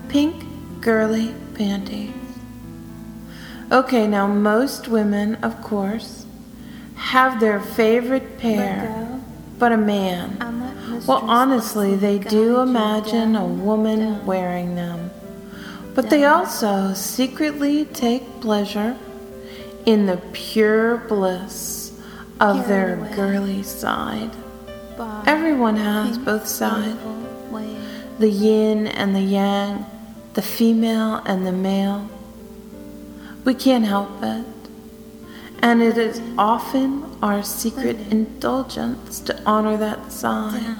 pink girly panties. Okay, now most women, of course, have their favorite pair, but a man. Well, honestly, they do imagine a woman wearing them. But they also secretly take pleasure in the pure bliss of their girly side. Everyone has both sides, the yin and the yang, the female and the male. We can't help it. And it is often our secret indulgence to honor that side.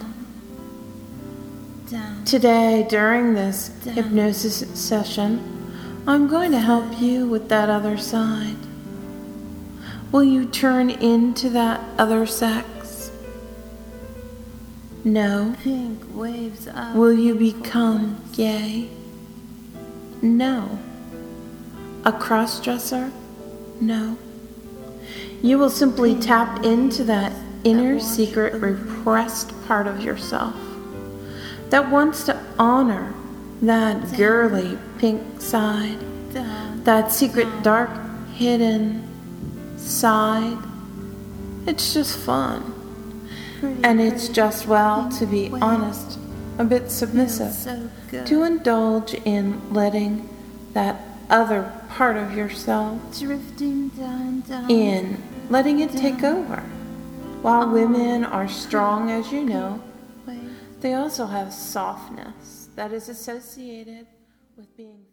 Today, during this hypnosis session, I'm going to help you with that other side. Will you turn into that other sex? No. Will you become gay? No. A cross-dresser? No. You will simply tap into that inner secret repressed part of yourself that wants to honor that girly pink side, that secret dark hidden side. It's just fun. And it's just, well, to be honest, a bit submissive to indulge in letting that other part of yourself in, letting it take over. While women are strong, as you know, they also have softness that is associated with being